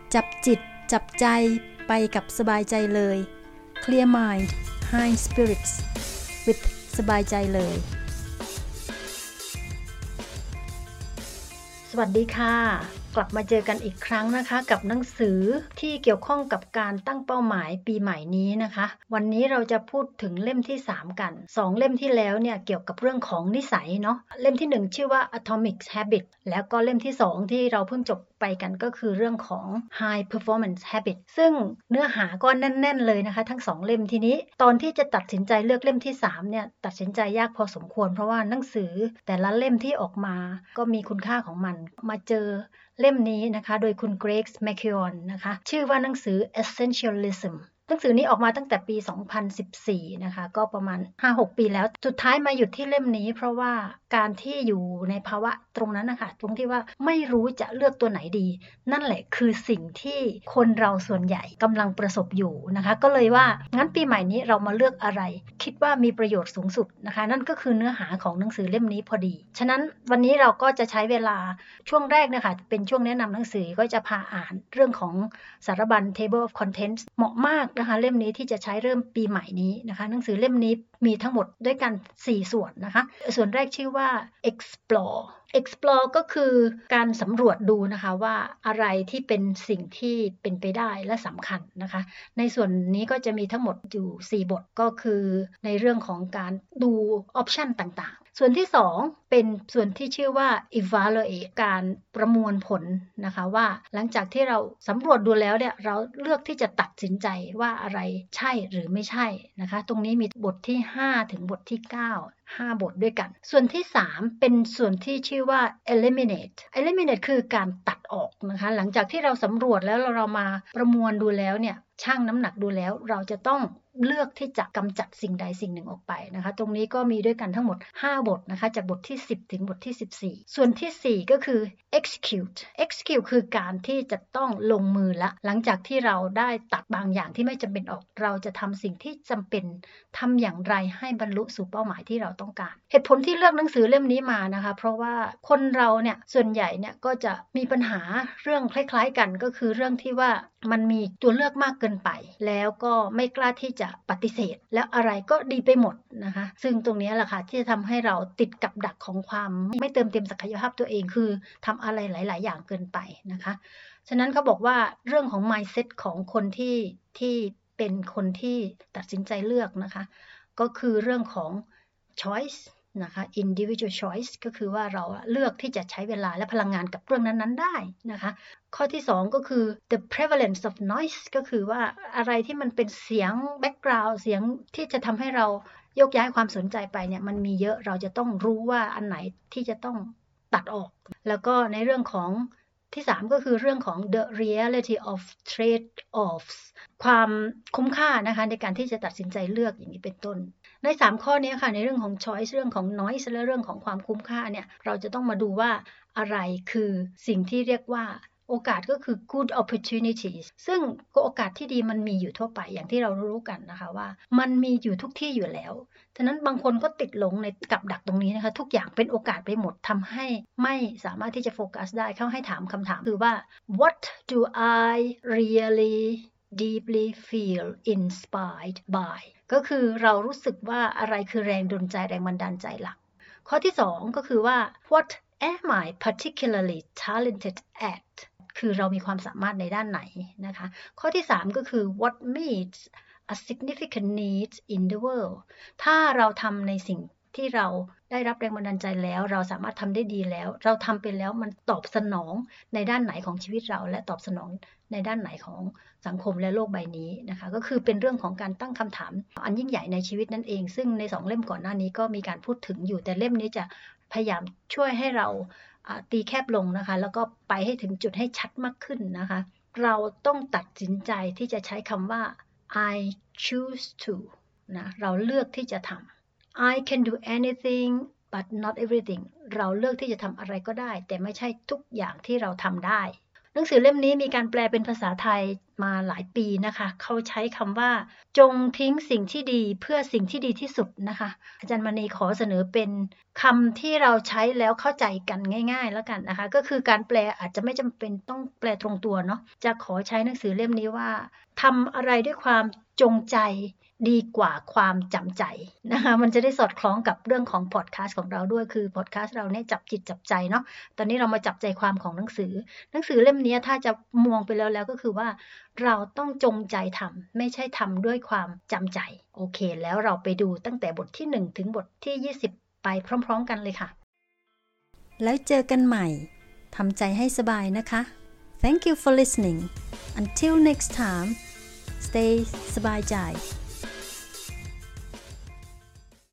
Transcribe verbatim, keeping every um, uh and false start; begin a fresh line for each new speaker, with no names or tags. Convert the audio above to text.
จับจิตจับใจไปกับสบายใจเลย Clear Mind High Spirits with สบายใจเลยสวัสดีค่ะกลับมาเจอกันอีกครั้งนะคะกับหนังสือที่เกี่ยวข้องกับการตั้งเป้าหมายปีใหม่นี้นะคะวันนี้เราจะพูดถึงเล่มที่สามกันสองเล่มที่แล้วเนี่ยเกี่ยวกับเรื่องของนิสัยเนาะเล่มที่หนึ่งชื่อว่า Atomic Habit แล้วก็เล่มที่สองที่เราเพิ่งจบไปกันก็คือเรื่องของ High Performance Habit ซึ่งเนื้อหาก็แน่นๆเลยนะคะทั้งสองเล่มทีนี้ตอนที่จะตัดสินใจเลือกเล่มที่สามเนี่ยตัดสินใจยากพอสมควรเพราะว่าหนังสือแต่ละเล่มที่ออกมาก็มีคุณค่าของมันมาเจอเล่มนี้นะคะโดยคุณเกรกส์แมคคิวอนนะคะชื่อว่าหนังสือ Essentialism หนังสือนี้ออกมาตั้งแต่ปีสองพันสิบสี่นะคะก็ประมาณ ห้าหก ปีแล้วสุดท้ายมาหยุดที่เล่มนี้เพราะว่าการที่อยู่ในภาวะตรงนั้นนะคะตรงที่ว่าไม่รู้จะเลือกตัวไหนดีนั่นแหละคือสิ่งที่คนเราส่วนใหญ่กำลังประสบอยู่นะคะก็เลยว่างั้นปีใหม่นี้เรามาเลือกอะไรคิดว่ามีประโยชน์สูงสุดนะคะนั่นก็คือเนื้อหาของหนังสือเล่มนี้พอดีฉะนั้นวันนี้เราก็จะใช้เวลาช่วงแรกนะคะเป็นช่วงแนะนำหนังสือก็จะพาอ่านเรื่องของสารบัญ Table of Contents เหมาะมากนะคะเล่มนี้ที่จะใช้เริ่มปีใหม่นี้นะคะหนังสือเล่มนี้มีทั้งหมดด้วยกันสี่ส่วนนะคะส่วนแรกชื่อว่า explore explore ก็คือการสำรวจดูนะคะว่าอะไรที่เป็นสิ่งที่เป็นไปได้และสำคัญนะคะในส่วนนี้ก็จะมีทั้งหมดอยู่สี่บทก็คือในเรื่องของการดูออปชันต่างๆส่วนที่สองเป็นส่วนที่ชื่อว่า evaluate การประมวลผลนะคะว่าหลังจากที่เราสำรวจดูแล้วเนี่ยเราเลือกที่จะตัดสินใจว่าอะไรใช่หรือไม่ใช่นะคะตรงนี้มีบทที่ห้าถึงบทที่เก้าห้าบทด้วยกันส่วนที่สามเป็นส่วนที่ชื่อว่า eliminate eliminate คือการตัดออกนะคะหลังจากที่เราสำรวจแล้วเรามาประมวลดูแล้วเนี่ยชั่งน้ำหนักดูแล้วเราจะต้องเลือกที่จะกำจัดสิ่งใดสิ่งหนึ่งออกไปนะคะตรงนี้ก็มีด้วยกันทั้งหมดห้าบทนะคะจากบทที่สิบถึงบทที่สิบสี่ส่วนที่สี่ก็คือ execute execute คือการที่จะต้องลงมือละหลังจากที่เราได้ตัดบางอย่างที่ไม่จำเป็นออกเราจะทำสิ่งที่จำเป็นทำอย่างไรให้บรรลุสู่เป้าหมายที่เราต้องการเหตุผลที่เลือกหนังสือเล่มนี้มานะคะเพราะว่าคนเราเนี่ยส่วนใหญ่เนี่ยก็จะมีปัญหาเรื่องคล้ายๆกันก็คือเรื่องที่ว่ามันมีตัวเลือกมากเกินไปแล้วก็ไม่กล้าที่จะปฏิเสธแล้วอะไรก็ดีไปหมดนะคะซึ่งตรงนี้แหละค่ะที่จะทำให้เราติดกับดักของความไม่เติมเต็มศักยภาพตัวเองคือทำอะไรหลายๆอย่างเกินไปนะคะฉะนั้นเขาบอกว่าเรื่องของ mindset ของคนที่ที่เป็นคนที่ตัดสินใจเลือกนะคะก็คือเรื่องของ choice นะคะ individual choice ก็คือว่าเราเลือกที่จะใช้เวลาและพลังงานกับเรื่องนั้นๆได้นะคะข้อที่สองก็คือ the prevalence of noise ก็คือว่าอะไรที่มันเป็นเสียง background เสียงที่จะทำให้เรายกย้ายความสนใจไปเนี่ยมันมีเยอะเราจะต้องรู้ว่าอันไหนที่จะต้องตัดออกแล้วก็ในเรื่องของที่สามก็คือเรื่องของ the reality of trade-offs ความคุ้มค่านะคะในการที่จะตัดสินใจเลือกอย่างนี้เป็นต้นในสามข้อนี้ค่ะในเรื่องของ choice เรื่องของ noise และเรื่องของความคุ้มค่าเนี่ยเราจะต้องมาดูว่าอะไรคือสิ่งที่เรียกว่าโอกาสก็คือ good opportunities ซึ่งโอกาสที่ดีมันมีอยู่ทั่วไปอย่างที่เรารู้กันนะคะว่ามันมีอยู่ทุกที่อยู่แล้วฉะนั้นบางคนก็ติดหลงในกับดักตรงนี้นะคะทุกอย่างเป็นโอกาสไปหมดทำให้ไม่สามารถที่จะโฟกัสได้เขาให้ถามคำถามคือว่า what do I really deeply feel inspired by ก็คือเรารู้สึกว่าอะไรคือแรงดลใจแรงบันดาลใจหลักข้อที่สองก็คือว่า what am I particularly talented at คือเรามีความสามารถในด้านไหนนะคะข้อที่สามก็คือ what meets a significant need in the world ถ้าเราทำในสิ่งที่เราได้รับแรงบันดาลใจแล้วเราสามารถทำได้ดีแล้วเราทำไปแล้วมันตอบสนองในด้านไหนของชีวิตเราและตอบสนองในด้านไหนของสังคมและโลกใบนี้นะคะก็คือเป็นเรื่องของการตั้งคำถามอันยิ่งใหญ่ในชีวิตนั่นเองซึ่งในสองเล่มก่อนหน้านี้ก็มีการพูดถึงอยู่แต่เล่มนี้จะพยายามช่วยให้เราตีแคบลงนะคะแล้วก็ไปให้ถึงจุดให้ชัดมากขึ้นนะคะเราต้องตัดสินใจที่จะใช้คำว่า I choose to นะเราเลือกที่จะทำ I can do anything but not everything เราเลือกที่จะทำอะไรก็ได้แต่ไม่ใช่ทุกอย่างที่เราทำได้หนังสือเล่มนี้มีการแปลเป็นภาษาไทยมาหลายปีนะคะเขาใช้คำว่าจงทิ้งสิ่งที่ดีเพื่อสิ่งที่ดีที่สุดนะคะอาจารย์มณีขอเสนอเป็นคำที่เราใช้แล้วเข้าใจกันง่ายๆแล้วกันนะคะก็คือการแปลอาจจะไม่จำเป็นต้องแปลตรงตัวเนาะจะขอใช้หนังสือเล่มนี้ว่าทำอะไรด้วยความจงใจดีกว่าความจำใจนะคะมันจะได้สอดคล้องกับเรื่องของพอดแคสต์ของเราด้วยคือพอดแคสต์เราเนี่ยจับจิตจับใจเนาะตอนนี้เรามาจับใจความของหนังสือหนังสือเล่มนี้ถ้าจะมองไปแล้วแล้วก็คือว่าเราต้องจงใจทำไม่ใช่ทำด้วยความจำใจโอเคแล้วเราไปดูตั้งแต่บทที่หนึ่งถึงบทที่ยี่สิบไปพร้อมๆกันเลยค่ะแล้วเจอกันใหม่ทำใจให้สบายนะคะ Thank you for listening. Until next time, stay สบายใจ